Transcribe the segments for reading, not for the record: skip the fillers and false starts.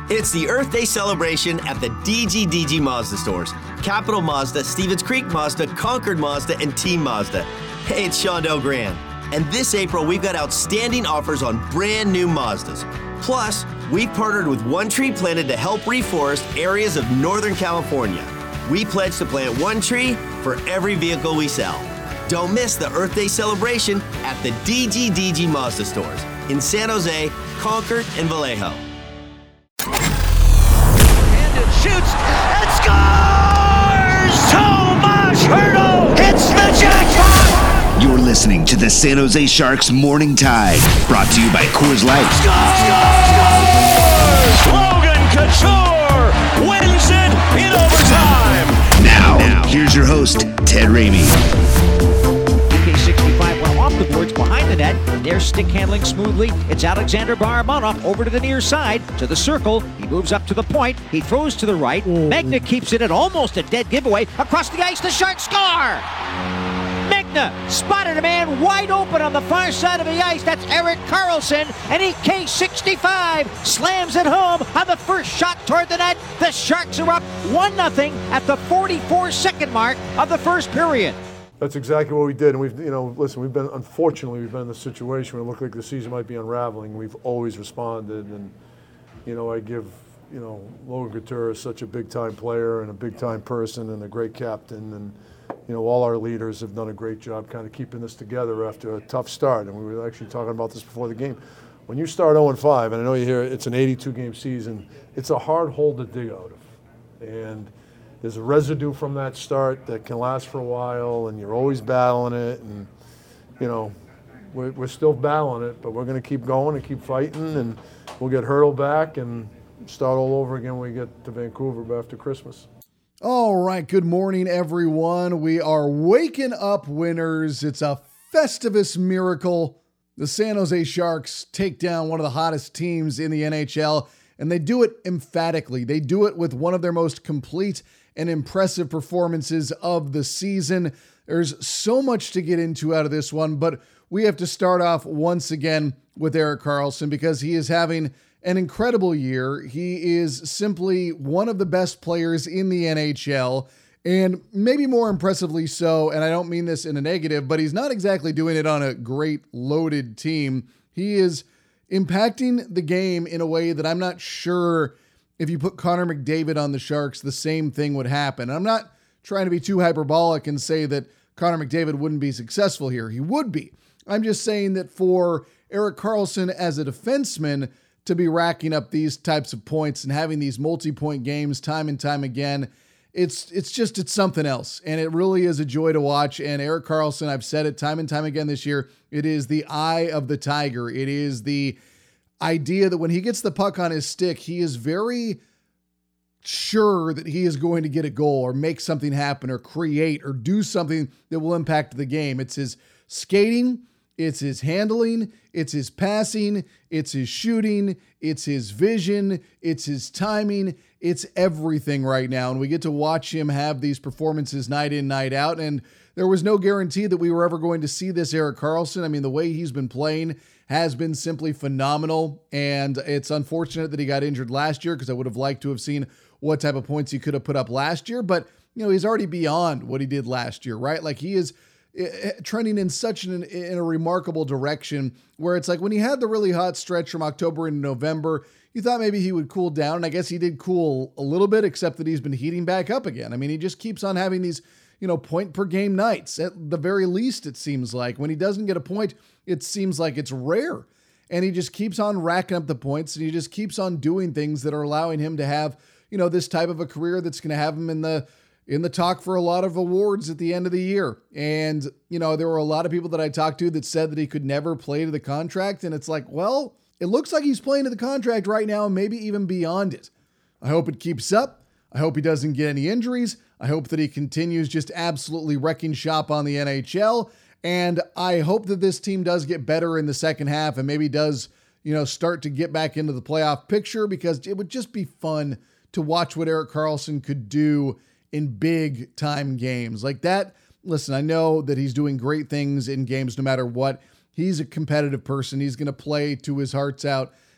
It's the Earth Day celebration at the DGDG Mazda stores. Capital Mazda, Stevens Creek Mazda, Concord Mazda, and Team Mazda. Hey, it's Shondell Grand. And this April, we've got outstanding offers on brand new Mazdas. Plus, we've partnered with One Tree Planted to help reforest areas of Northern California. We pledge to plant one tree for every vehicle we sell. Don't miss the Earth Day celebration at the DGDG Mazda stores in San Jose, Concord, and Vallejo. Shoots and scores! Tomas Hertl hits the jackpot! You're listening to the San Jose Sharks Morning Tide, brought to you by Coors Light. Scores! Logan Couture wins it in overtime! Now, here's your host, Ted Ramey. AK-65 went off the boards behind the net. There's stick handling smoothly. It's Alexander Barabanov over to the near side, to the circle. He moves up to the point. He throws to the right. Megna keeps it at almost a dead giveaway. Across the ice, the Sharks score! Megna spotted a man wide open on the far side of the ice. That's Erik Karlsson. And AK-65 slams it home on the first shot toward the net. The Sharks are up 1-0 at the 44-second mark of the first period. That's exactly what we did, and we've unfortunately we've been in this situation where it looked like the season might be unraveling. We've always responded, and I give Logan Couture is such a big time player and a big time person and a great captain, and all our leaders have done a great job kind of keeping this together after a tough start. And we were actually talking about this before the game. When you start 0-5, and I know you hear it's an 82 game season, it's a hard hole to dig out of, and there's a residue from that start that can last for a while, and you're always battling it, and we're still battling it, but we're going to keep going and keep fighting, and we'll get Hertl back and start all over again when we get to Vancouver after Christmas. All right, good morning, everyone. We are waking up winners. It's a Festivus miracle. The San Jose Sharks take down one of the hottest teams in the NHL, and they do it emphatically. They do it with one of their most complete and impressive performances of the season. There's so much to get into out of this one, but we have to start off once again with Erik Karlsson because he is having an incredible year. He is simply one of the best players in the NHL, and maybe more impressively so, and I don't mean this in a negative, but he's not exactly doing it on a great loaded team. He is impacting the game in a way that I'm not sure if you put Connor McDavid on the Sharks, the same thing would happen. I'm not trying to be too hyperbolic and say that Connor McDavid wouldn't be successful here. He would be. I'm just saying that for Erik Karlsson as a defenseman to be racking up these types of points and having these multi-point games time and time again, it's something else. And it really is a joy to watch. And Erik Karlsson, I've said it time and time again this year, it is the eye of the tiger. It is the idea that when he gets the puck on his stick, he is very sure that he is going to get a goal or make something happen or create or do something that will impact the game. It's his skating, it's his handling, it's his passing, it's his shooting, it's his vision, it's his timing, it's everything right now. And we get to watch him have these performances night in, night out. And there was no guarantee that we were ever going to see this Erik Karlsson. I mean, the way he's been playing has been simply phenomenal, and it's unfortunate that he got injured last year because I would have liked to have seen what type of points he could have put up last year, but he's already beyond what he did last year, right? Like he is trending in in a remarkable direction where it's like when he had the really hot stretch from October into November, you thought maybe he would cool down, and I guess he did cool a little bit, except that he's been heating back up again. I mean, he just keeps on having these point per game nights at the very least, it seems like. When he doesn't get a point, it seems like it's rare. And he just keeps on racking up the points, and he just keeps on doing things that are allowing him to have, this type of a career that's going to have him in the talk for a lot of awards at the end of the year. And, there were a lot of people that I talked to that said that he could never play to the contract. And it's like, well, it looks like he's playing to the contract right now, maybe even beyond it. I hope it keeps up. I hope he doesn't get any injuries. I hope that he continues just absolutely wrecking shop on the NHL. And I hope that this team does get better in the second half and maybe does, start to get back into the playoff picture, because it would just be fun to watch what Erik Karlsson could do in big time games like that. Listen, I know that he's doing great things in games no matter what. He's a competitive person. He's going to play to his heart's out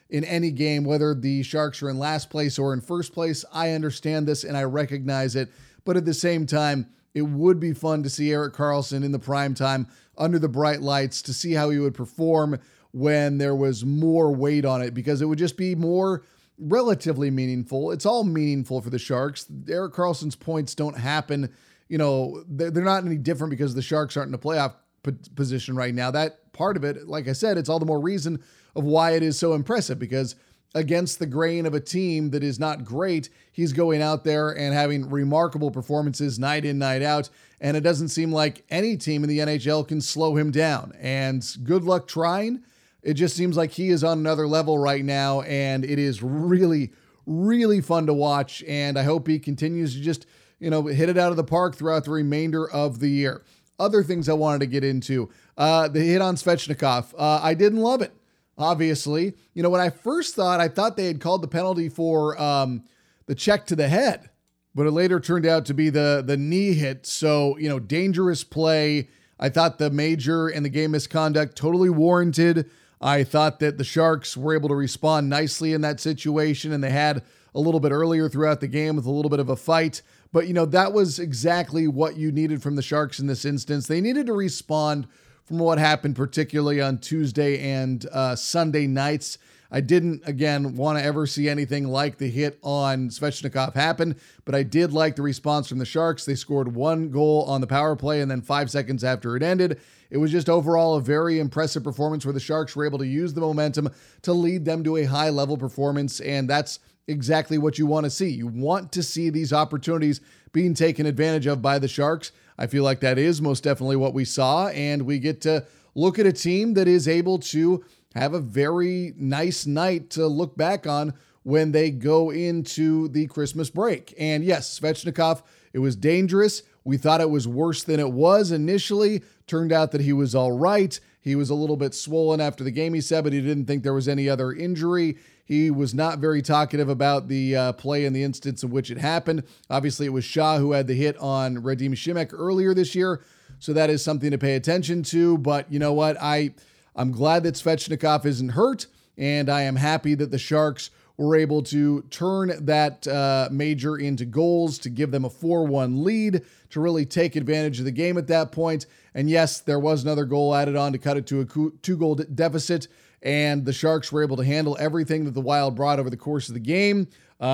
in any game, whether the Sharks are in last place or in first place. I understand this and I recognize it. But at the same time, it would be fun to see Erik Karlsson in the prime time under the bright lights to see how he would perform when there was more weight on it, because it would just be more relatively meaningful. It's all meaningful for the Sharks. Erik Karlsson's points don't happen. They're not any different because the Sharks aren't in a playoff position right now. That part of it, like I said, it's all the more reason of why it is so impressive, because against the grain of a team that is not great, he's going out there and having remarkable performances night in, night out. And it doesn't seem like any team in the NHL can slow him down. And good luck trying. It just seems like he is on another level right now. And it is really, really fun to watch. And I hope he continues to just, hit it out of the park throughout the remainder of the year. Other things I wanted to get into, the hit on Svechnikov. I didn't love it. Obviously, when I first thought, I thought they had called the penalty for the check to the head, but it later turned out to be the knee hit. So, dangerous play. I thought the major and the game misconduct totally warranted. I thought that the Sharks were able to respond nicely in that situation, and they had a little bit earlier throughout the game with a little bit of a fight. But, that was exactly what you needed from the Sharks in this instance. They needed to respond from what happened, particularly on Tuesday and Sunday nights. I didn't, again, want to ever see anything like the hit on Svechnikov happen, but I did like the response from the Sharks. They scored 1 goal on the power play, and then 5 seconds after it ended, it was just overall a very impressive performance where the Sharks were able to use the momentum to lead them to a high-level performance, and that's exactly what you want to see. You want to see these opportunities being taken advantage of by the Sharks. I feel like that is most definitely what we saw, and we get to look at a team that is able to have a very nice night to look back on when they go into the Christmas break. And yes, Svechnikov, it was dangerous. We thought it was worse than it was initially. Turned out that he was all right. He was a little bit swollen after the game, he said, but he didn't think there was any other injury. He was not very talkative about the play in the instance in which it happened. Obviously, it was Shaw who had the hit on Radim Šimek earlier this year, so that is something to pay attention to. But you know what? I'm glad that Svechnikov isn't hurt, and I am happy that the Sharks were able to turn that major into goals to give them a 4-1 lead, to really take advantage of the game at that point. And yes, there was another goal added on to cut it to a 2-goal deficit, and the Sharks were able to handle everything that the Wild brought over the course of the game.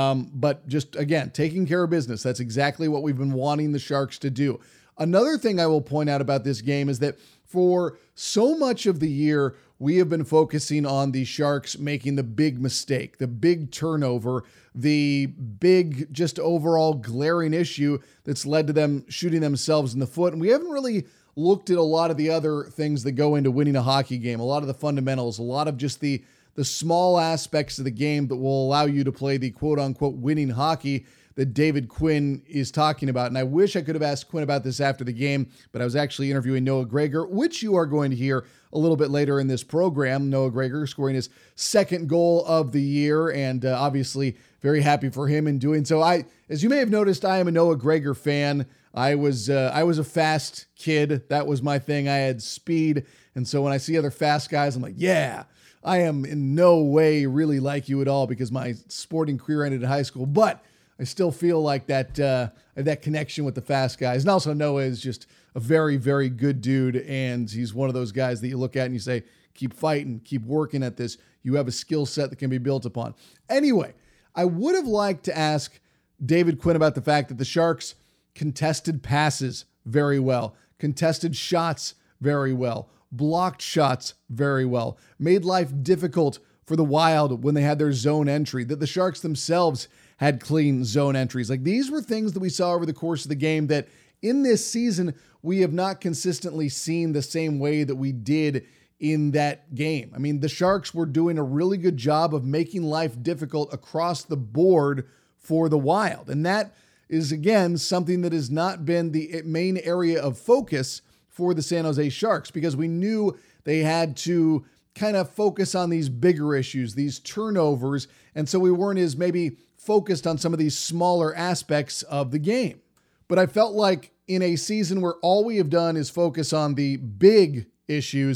But just, again, taking care of business. That's exactly what we've been wanting the Sharks to do. Another thing I will point out about this game is that for so much of the year, we have been focusing on the Sharks making the big mistake, the big turnover, the big just overall glaring issue that's led to them shooting themselves in the foot. And we haven't really looked at a lot of the other things that go into winning a hockey game, a lot of the fundamentals, a lot of just the small aspects of the game that will allow you to play the quote-unquote winning hockey that David Quinn is talking about. And I wish I could have asked Quinn about this after the game, but I was actually interviewing Noah Gregor, which you are going to hear a little bit later in this program. Noah Gregor scoring his 2nd goal of the year, and obviously very happy for him in doing so. As you may have noticed, I am a Noah Gregor fan. I was a fast kid. That was my thing. I had speed. And so when I see other fast guys, I'm like, yeah, I am in no way really like you at all, because my sporting career ended in high school, but I still feel like that connection with the fast guys. And also Noah is just a very, very good dude. And he's one of those guys that you look at and you say, keep fighting, keep working at this. You have a skill set that can be built upon. Anyway, I would have liked to ask David Quinn about the fact that the Sharks contested passes very well, contested shots very well, blocked shots very well, made life difficult for the Wild when they had their zone entry, that the Sharks themselves had clean zone entries. Like, these were things that we saw over the course of the game that in this season, we have not consistently seen the same way that we did in that game. I mean, the Sharks were doing a really good job of making life difficult across the board for the Wild. And that is, again, something that has not been the main area of focus for the San Jose Sharks, because we knew they had to kind of focus on these bigger issues, these turnovers. And so we weren't as maybe focused on some of these smaller aspects of the game. But I felt like in a season where all we have done is focus on the big issues,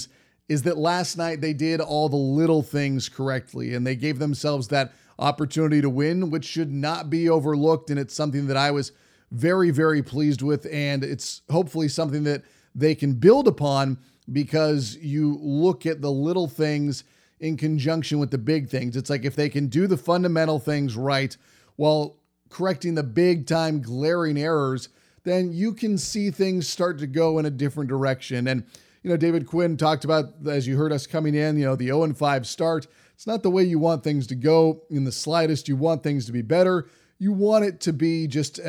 is that last night they did all the little things correctly and they gave themselves that opportunity to win, which should not be overlooked. And it's something that I was very, very pleased with. And it's hopefully something that they can build upon, because you look at the little things in conjunction with the big things. It's like if they can do the fundamental things right while correcting the big time glaring errors, then you can see things start to go in a different direction. And David Quinn talked about, as you heard us coming in, the 0-5 start. It's not the way you want things to go in the slightest. You want things to be better. You want it to be just,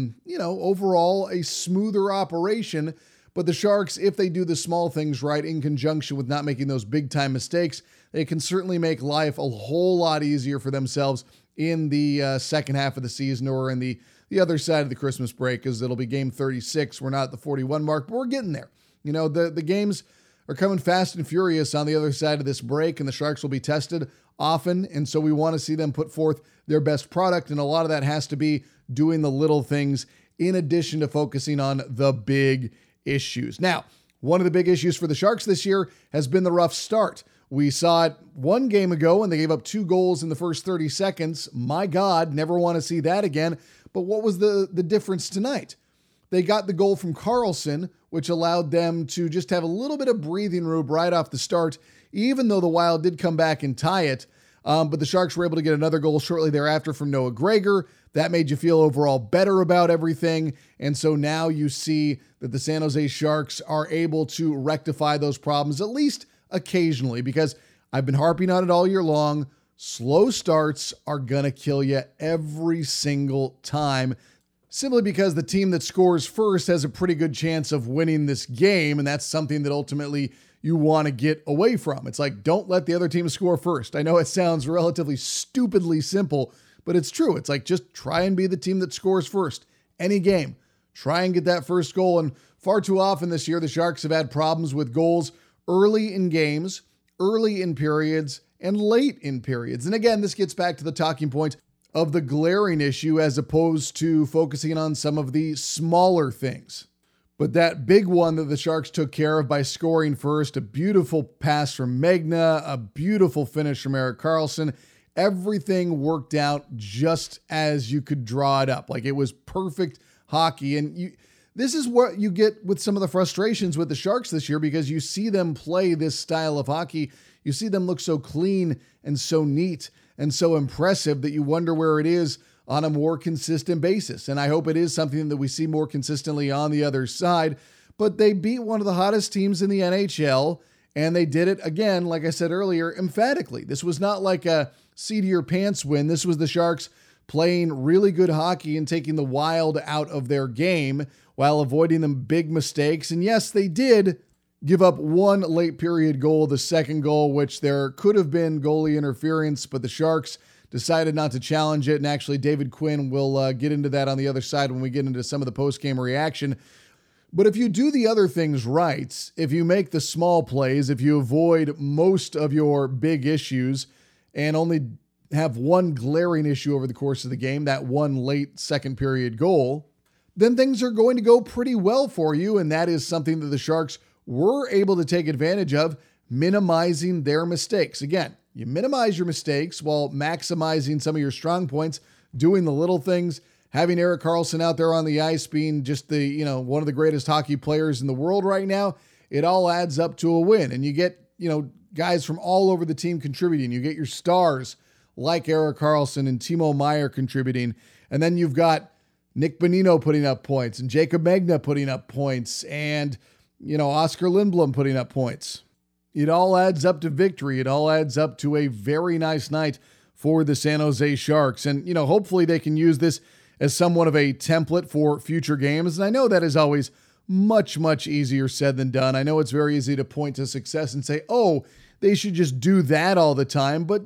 overall a smoother operation. But the Sharks, if they do the small things right in conjunction with not making those big time mistakes, they can certainly make life a whole lot easier for themselves in the second half of the season, or in the other side of the Christmas break, because it'll be game 36. We're not at the 41 mark, but we're getting there. The games are coming fast and furious on the other side of this break, and the Sharks will be tested often. And so we want to see them put forth their best product. And a lot of that has to be doing the little things in addition to focusing on the big issues. Now, one of the big issues for the Sharks this year has been the rough start. We saw it one game ago when they gave up 2 goals in the first 30 seconds. My God, never want to see that again. But what was the difference tonight? They got the goal from Karlsson, which allowed them to just have a little bit of breathing room right off the start, even though the Wild did come back and tie it. But the Sharks were able to get another goal shortly thereafter from Noah Gregor. That made you feel overall better about everything. And so now you see that the San Jose Sharks are able to rectify those problems, at least occasionally, because I've been harping on it all year long. Slow starts are going to kill you every single time, simply because the team that scores first has a pretty good chance of winning this game. And that's something that ultimately you want to get away from. It's like, don't let the other team score first. I know it sounds relatively stupidly simple, but it's true. It's like, just try and be the team that scores first. Any game, try and get that first goal. And far too often this year, the Sharks have had problems with goals early in games, early in periods, and late in periods. And again, this gets back to the talking point of the glaring issue as opposed to focusing on some of the smaller things. But that big one that the Sharks took care of by scoring first, a beautiful pass from Megna, a beautiful finish from Erik Karlsson, everything worked out just as you could draw it up. Like, it was perfect hockey. And this is what you get with some of the frustrations with the Sharks this year, because you see them play this style of hockey. You see them look so clean and so neat and so impressive that you wonder where it is on a more consistent basis. And I hope it is something that we see more consistently on the other side. But they beat one of the hottest teams in the NHL, and they did it again, like I said earlier, emphatically. This was not like a seat of your pants win. This was the Sharks playing really good hockey and taking the Wild out of their game while avoiding them big mistakes. And yes, they did give up one late period goal, the second goal, which there could have been goalie interference, but the Sharks decided not to challenge it. And actually, David Quinn will get into that on the other side when we get into some of the post-game reaction. But if you do the other things right, if you make the small plays, if you avoid most of your big issues and only have one glaring issue over the course of the game, that one late second period goal, then things are going to go pretty well for you. And that is something that the Sharks were able to take advantage of, minimizing their mistakes. Again, you minimize your mistakes while maximizing some of your strong points, doing the little things, having Erik Karlsson out there on the ice being just the, one of the greatest hockey players in the world right now. It all adds up to a win. And you get, guys from all over the team contributing. You get your stars like Erik Karlsson and Timo Meier contributing. And then you've got Nick Bonino putting up points and Jacob Megna putting up points and, Oscar Lindblom putting up points. It all adds up to victory. It all adds up to a very nice night for the San Jose Sharks. And, hopefully they can use this as somewhat of a template for future games. And I know that is always much, much easier said than done. I know it's very easy to point to success and say, oh, they should just do that all the time. But,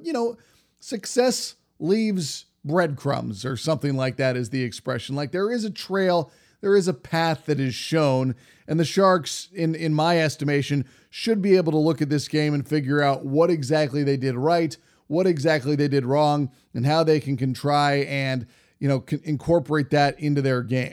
success leaves breadcrumbs, or something like that is the expression. Like, there is a trail, there is a path that is shown, and the Sharks, in my estimation, should be able to look at this game and figure out what exactly they did right, what exactly they did wrong, and how they can try and, incorporate that into their game.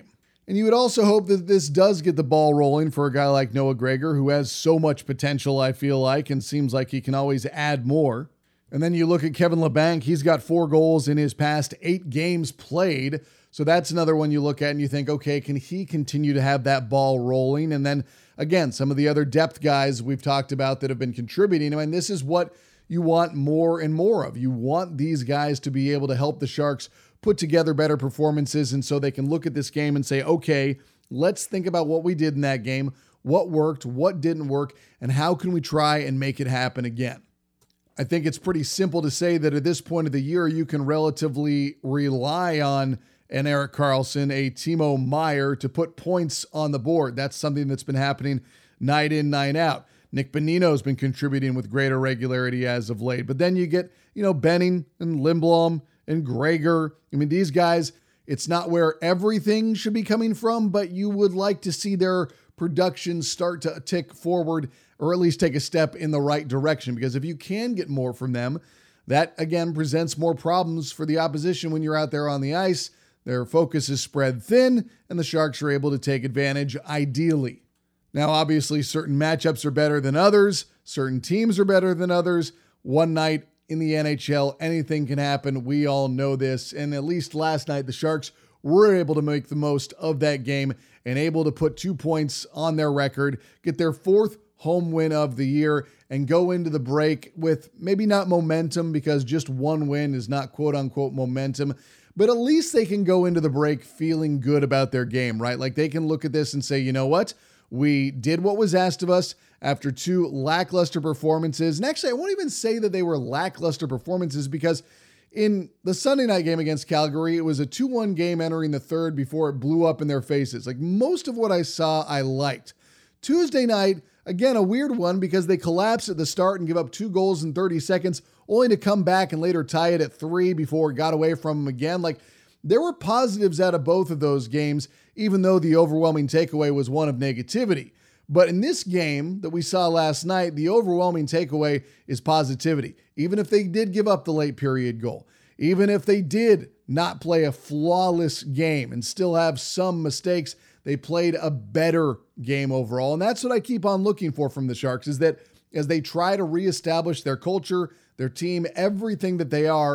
And you would also hope that this does get the ball rolling for a guy like Noah Gregor, who has so much potential, I feel like, and seems like he can always add more. And then you look at Kevin Labanc. He's got 4 goals in his past 8 games played. So that's another one you look at and you think, okay, can he continue to have that ball rolling? And then, again, some of the other depth guys we've talked about that have been contributing. I mean, this is what you want more and more of. You want these guys to be able to help the Sharks put together better performances, and so they can look at this game and say, okay, let's think about what we did in that game, what worked, what didn't work, and how can we try and make it happen again. I think it's pretty simple to say that at this point of the year, you can relatively rely on an Erik Karlsson, a Timo Meier to put points on the board. That's something that's been happening night in, night out. Nick Bonino's been contributing with greater regularity as of late. But then you get, Benning and Lindblom and Gregor. I mean, these guys, it's not where everything should be coming from, but you would like to see their production start to tick forward, or at least take a step in the right direction. Because if you can get more from them, that again presents more problems for the opposition when you're out there on the ice. Their focus is spread thin, and the Sharks are able to take advantage ideally. Now, obviously, certain matchups are better than others. Certain teams are better than others. One night in the NHL, anything can happen. We all know this. And at least last night, the Sharks were able to make the most of that game and able to put 2 points on their record, get their 4th home win of the year, and go into the break with maybe not momentum, because just one win is not quote-unquote momentum, but at least they can go into the break feeling good about their game, right? Like they can look at this and say, you know what? We did what was asked of us after 2 lackluster performances. And actually, I won't even say that they were lackluster performances, because in the Sunday night game against Calgary, it was a 2-1 game entering the third before it blew up in their faces. Like most of what I saw, I liked. Tuesday night, again, a weird one, because they collapsed at the start and give up 2 goals in 30 seconds, only to come back and later tie it at 3 before it got away from them again. Like there were positives out of both of those games, even though the overwhelming takeaway was one of negativity. But in this game that we saw last night, the overwhelming takeaway is positivity. Even if they did give up the late period goal, even if they did not play a flawless game and still have some mistakes, they played a better game overall. And that's what I keep on looking for from the Sharks, is that as they try to reestablish their culture, their team, everything that they are,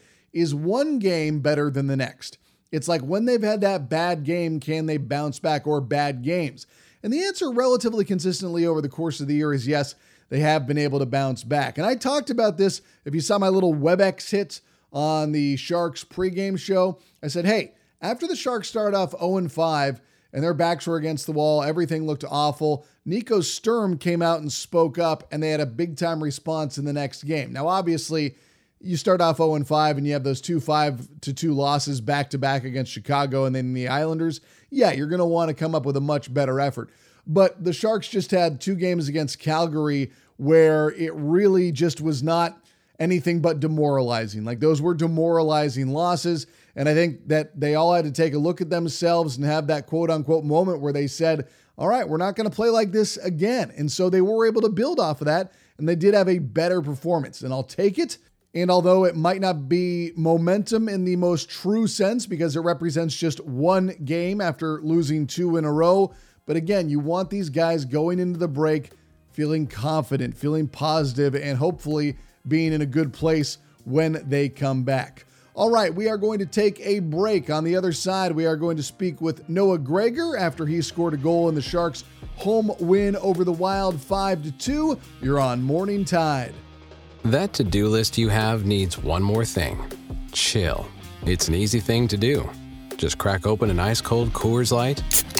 is one game better than the next? It's like when they've had that bad game, can they bounce back, or bad games? And the answer relatively consistently over the course of the year is yes, they have been able to bounce back. And I talked about this, if you saw my little WebEx hit on the Sharks pregame show, I said, hey, after the Sharks started off 0-5 and their backs were against the wall, everything looked awful, Nico Sturm came out and spoke up, and they had a big-time response in the next game. Now, obviously, you start off 0-5 and you have those 2 5-2 losses back-to-back against Chicago and then the Islanders. Yeah, you're going to want to come up with a much better effort. But the Sharks just had 2 games against Calgary where it really just was not anything but demoralizing. Like those were demoralizing losses. And I think that they all had to take a look at themselves and have that quote-unquote moment where they said, all right, we're not going to play like this again. And so they were able to build off of that, and they did have a better performance. And I'll take it. And although it might not be momentum in the most true sense, because it represents just one game after losing 2 in a row, but again, you want these guys going into the break feeling confident, feeling positive, and hopefully being in a good place when they come back. All right, we are going to take a break. On the other side, we are going to speak with Noah Gregor after he scored a goal in the Sharks' home win over the Wild 5-2. You're on Morning Tide. That to-do list you have needs one more thing. Chill. It's an easy thing to do. Just crack open an ice-cold Coors Light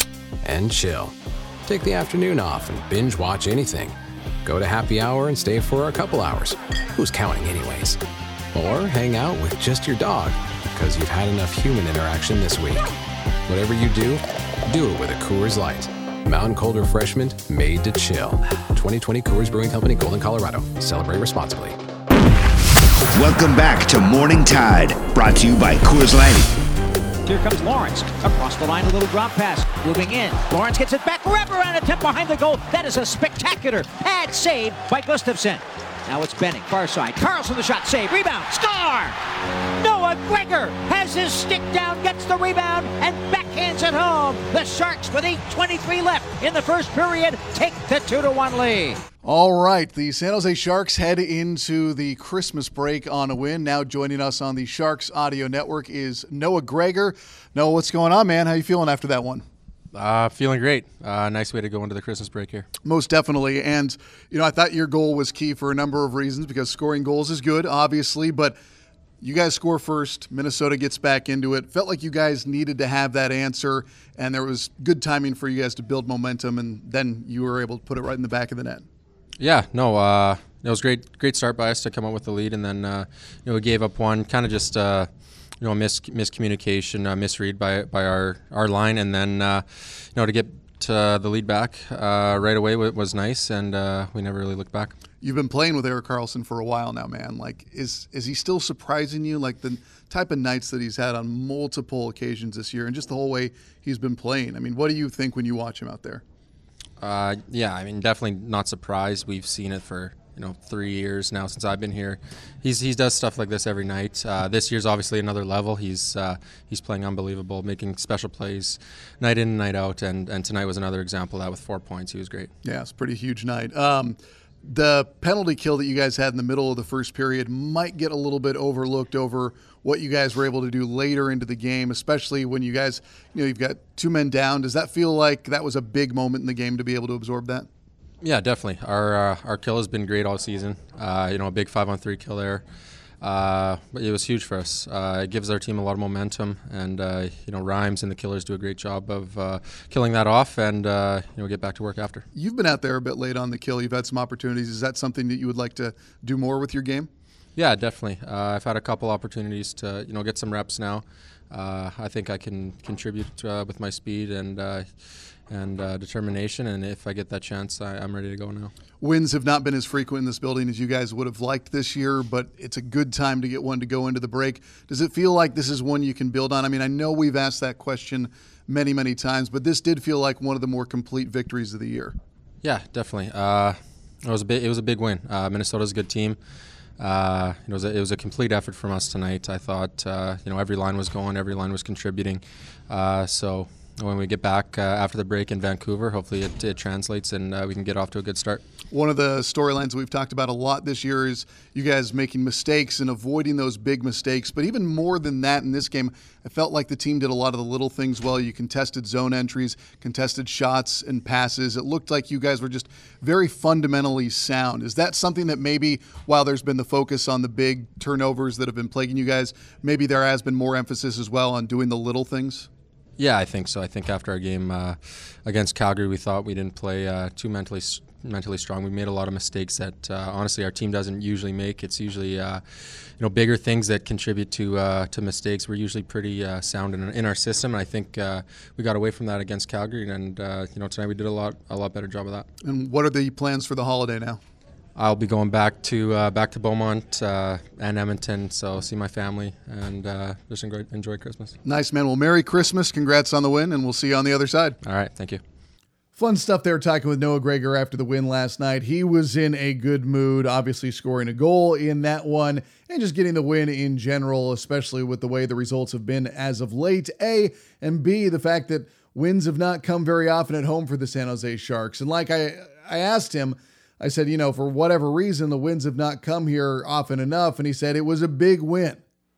and chill. Take the afternoon off and binge watch anything. Go to happy hour and stay for a couple hours. Who's counting anyways? Or hang out with just your dog, because you've had enough human interaction this week. Whatever you do it with a Coors Light. Mountain Cold Refreshment made to chill. 2020 Coors Brewing Company, Golden, Colorado. Celebrate responsibly. Welcome back to Morning Tide, brought to you by Coors Light. Here comes Lawrence. Across the line, a little drop pass. Moving in. Lawrence gets it back. Wraparound attempt behind the goal. That is a spectacular pad save by Gustafsson. Now it's Benning. Far side. Karlsson the shot. Save. Rebound. Score! Noah Noah Gregor has his stick down, gets the rebound, and backhands it home. The Sharks, with 8:23 left in the first period, take the 2-1 lead. All right, the San Jose Sharks head into the Christmas break on a win. Now joining us on the Sharks Audio Network is Noah Gregor. Noah, what's going on, man? How you feeling after that one? Feeling great. Nice way to go into the Christmas break here. Most definitely. And, I thought your goal was key for a number of reasons, because scoring goals is good, obviously, but you guys score first. Minnesota gets back into it. Felt like you guys needed to have that answer, and there was good timing for you guys to build momentum, and then you were able to put it right in the back of the net. Yeah, no, it was great start by us to come up with the lead, and then we gave up one, kind of just miscommunication, misread by our line, and then to get the lead back right away was nice, and we never really looked back. You've been playing with Erik Karlsson for a while now, man. Like, is he still surprising you? Like the type of nights that he's had on multiple occasions this year, and just the whole way he's been playing. I mean, what do you think when you watch him out there? Yeah, I mean, definitely not surprised. We've seen it for 3 years now since I've been here. He does stuff like this every night. This year's obviously another level. He's playing unbelievable, making special plays night in and night out, and tonight was another example of that with 4 points. He was great. Yeah, it's a pretty huge night. The penalty kill that you guys had in the middle of the first period might get a little bit overlooked over what you guys were able to do later into the game, especially when you guys, you've got 2 men down. Does that feel like that was a big moment in the game to be able to absorb that? Yeah, definitely. Our kill has been great all season. A big 5-on-3 kill there. But it was huge for us. It gives our team a lot of momentum, and Rhymes and the Killers do a great job of killing that off, and get back to work after. You've been out there a bit late on the kill. You've had some opportunities. Is that something that you would like to do more with your game? Yeah, definitely. I've had a couple opportunities to get some reps now. I think I can contribute with my speed and determination, and if I get that chance, I'm ready to go now. Wins have not been as frequent in this building as you guys would have liked this year, but it's a good time to get one to go into the break. Does it feel like this is one you can build on? I mean, I know we've asked that question many, many times, but this did feel like one of the more complete victories of the year. Yeah, definitely. It was a big win. Minnesota's a good team. It was a complete effort from us tonight. I thought every line was going, every line was contributing. So when we get back after the break in Vancouver, hopefully it translates and we can get off to a good start. One of the storylines we've talked about a lot this year is you guys making mistakes and avoiding those big mistakes. But even more than that in this game, I felt like the team did a lot of the little things well. You contested zone entries, contested shots and passes. It looked like you guys were just very fundamentally sound. Is that something that maybe, while there's been the focus on the big turnovers that have been plaguing you guys, maybe there has been more emphasis as well on doing the little things? Yeah, I think so. I think after our game against Calgary, we thought we didn't play too mentally strong. We made a lot of mistakes that honestly our team doesn't usually make. It's usually bigger things that contribute to mistakes. We're usually pretty sound in our system, and I think we got away from that against Calgary. And tonight we did a lot better job of that. And what are the plans for the holiday now? I'll be going back to Beaumont and Edmonton, so see my family and just enjoy Christmas. Nice, man. Well, Merry Christmas. Congrats on the win, and we'll see you on the other side. All right, thank you. Fun stuff there talking with Noah Gregor after the win last night. He was in a good mood, obviously scoring a goal in that one and just getting the win in general, especially with the way the results have been as of late, A, and B, the fact that wins have not come very often at home for the San Jose Sharks. And like I asked him, I said, for whatever reason, the wins have not come here often enough. And he said it was a big win.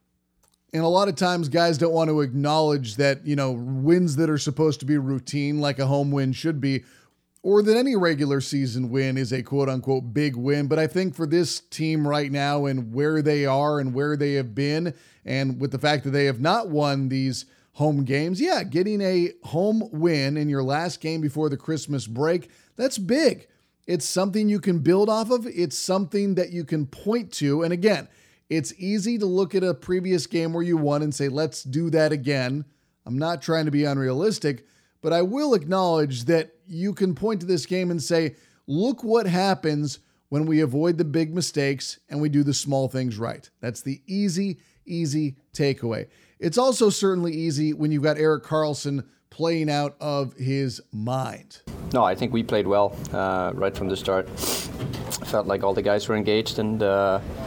And a lot of times guys don't want to acknowledge that, wins that are supposed to be routine, like a home win should be, or that any regular season win is a quote unquote big win. But I think for this team right now and where they are and where they have been, and with the fact that they have not won these home games, getting a home win in your last game before the Christmas break, that's big. It's something you can build off of. It's something that you can point to. And again, it's easy to look at a previous game where you won and say, let's do that again. I'm not trying to be unrealistic, but I will acknowledge that you can point to this game and say, look what happens when we avoid the big mistakes and we do the small things right. That's the easy takeaway. It's also certainly easy when you've got Erik Karlsson playing out of his mind. No, I think we played well right from the start. Felt like all the guys were engaged, and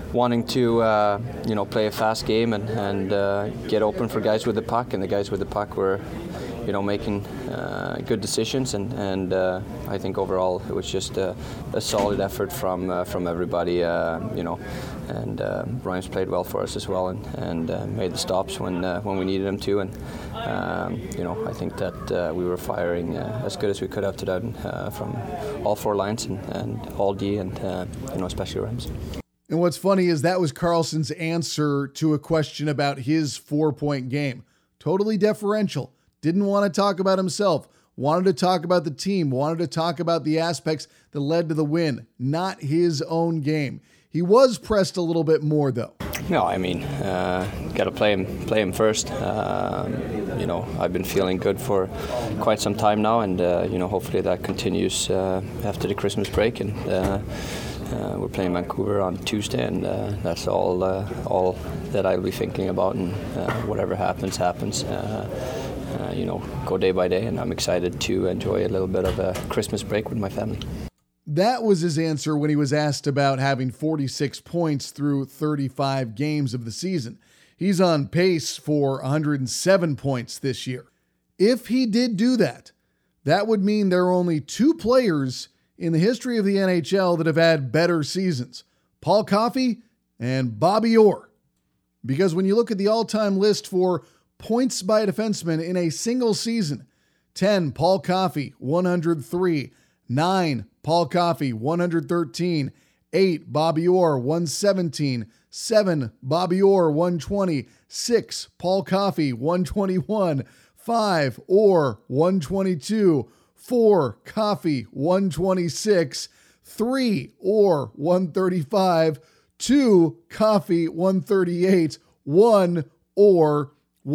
wanting to play a fast game and get open for guys with the puck, and the guys with the puck were making good decisions, and I think overall it was just a solid effort from everybody, and Rhymes played well for us as well, and made the stops when we needed him to, and I think that we were firing as good as we could have today from all four lines and all D and especially Rhymes. And what's funny is that was Karlsson's answer to a question about his 4-point game. Totally deferential. Didn't want to talk about himself. Wanted to talk about the team. Wanted to talk about the aspects that led to the win. Not his own game. He was pressed a little bit more, though. No, I mean, got to play him first. I've been feeling good for quite some time now, and hopefully that continues after the Christmas break. And we're playing Vancouver on Tuesday, and that's all that I'll be thinking about. And whatever happens. Go day by day, and I'm excited to enjoy a little bit of a Christmas break with my family. That was his answer when he was asked about having 46 points through 35 games of the season. He's on pace for 107 points this year. If he did do that, that would mean there are only 2 players in the history of the NHL that have had better seasons, Paul Coffey and Bobby Orr. Because when you look at the all-time list for points by a defenseman in a single season, 10, Paul Coffey, 103, 9, Paul Coffey, 113, 8, Bobby Orr, 117, 7, Bobby Orr, 120, 6, Paul Coffey, 121, 5, Orr, 122, 4, Coffey, 126, 3, Orr, 135, 2, Coffey, 138, 1, Orr,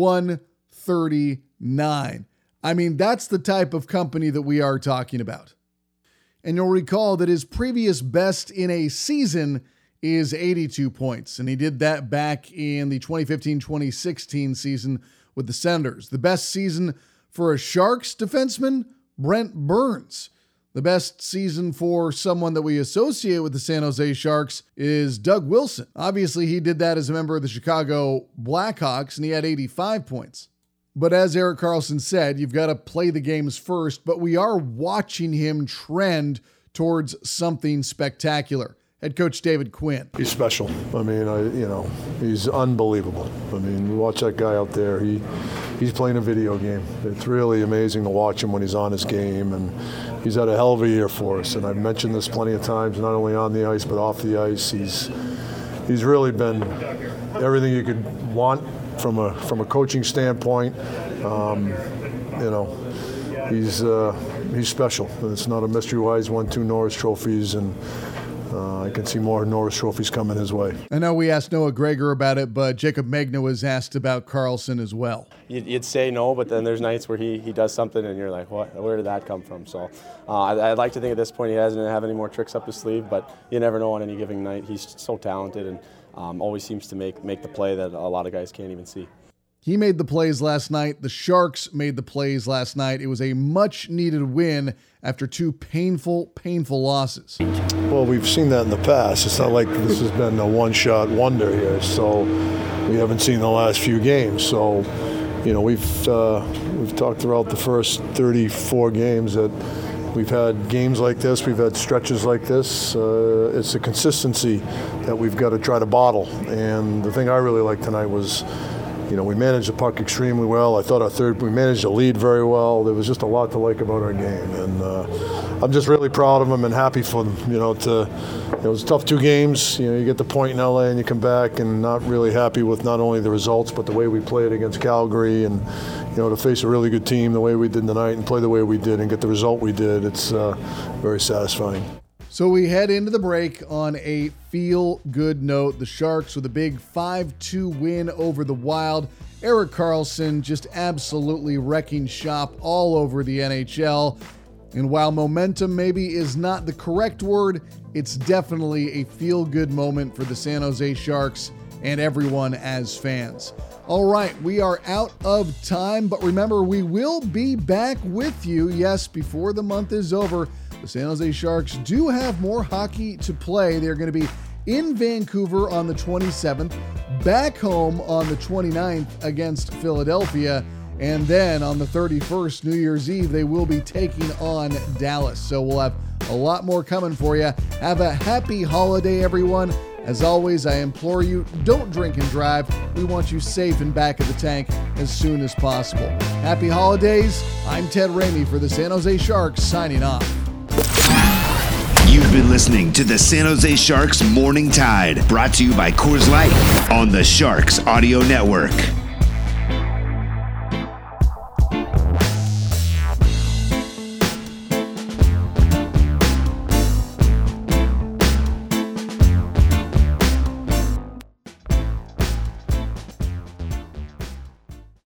139. I mean, that's the type of company that we are talking about. And you'll recall that his previous best in a season is 82 points, and he did that back in the 2015-2016 season with the Senators. The best season for a Sharks defenseman, Brent Burns. The best season for someone that we associate with the San Jose Sharks is Doug Wilson. Obviously, he did that as a member of the Chicago Blackhawks, and he had 85 points. But as Erik Karlsson said, you've got to play the games first, but we are watching him trend towards something spectacular. Head coach David Quinn. He's special. I mean, he's unbelievable. I mean, we watch that guy out there. He's playing a video game. It's really amazing to watch him when he's on his game, and he's had a hell of a year for us. And I've mentioned this plenty of times, not only on the ice but off the ice. He's really been everything you could want from a coaching standpoint. He's special. It's not a mystery why he's won 2 Norris trophies, and I can see more Norris trophies coming his way. I know we asked Noah Gregor about it, but Jacob Megna was asked about Karlsson as well. You'd say no, but then there's nights where he does something and you're like, what? Where did that come from? So I'd like to think at this point he doesn't have any more tricks up his sleeve, but you never know on any given night. He's so talented and always seems to make the play that a lot of guys can't even see. He made the plays last night. The Sharks made the plays last night. It was a much-needed win after 2 painful losses. Well, we've seen that in the past. It's not like this has been a one-shot wonder here. So we haven't seen the last few games. So, we've talked throughout the first 34 games that we've had games like this. We've had stretches like this. It's a consistency that we've got to try to bottle. And the thing I really liked tonight was, we managed the puck extremely well. I thought we managed to lead very well. There was just a lot to like about our game. And I'm just really proud of them and happy for them. It was a tough 2 games. You get the point in LA and you come back and not really happy with not only the results, but the way we played against Calgary. And, to face a really good team the way we did tonight and play the way we did and get the result we did, it's very satisfying. So we head into the break on a feel-good note. The Sharks with a big 5-2 win over the Wild. Erik Karlsson just absolutely wrecking shop all over the NHL. And while momentum maybe is not the correct word, it's definitely a feel-good moment for the San Jose Sharks and everyone as fans. All right, we are out of time, but remember, we will be back with you. Yes, before the month is over, the San Jose Sharks do have more hockey to play. They're going to be in Vancouver on the 27th, back home on the 29th against Philadelphia, and then on the 31st, New Year's Eve, they will be taking on Dallas. So we'll have a lot more coming for you. Have a happy holiday, everyone. As always, I implore you, don't drink and drive. We want you safe and back of the tank as soon as possible. Happy holidays. I'm Ted Ramey for the San Jose Sharks, signing off. You've been listening to the San Jose Sharks Morning Tide, brought to you by Coors Light on the Sharks Audio Network.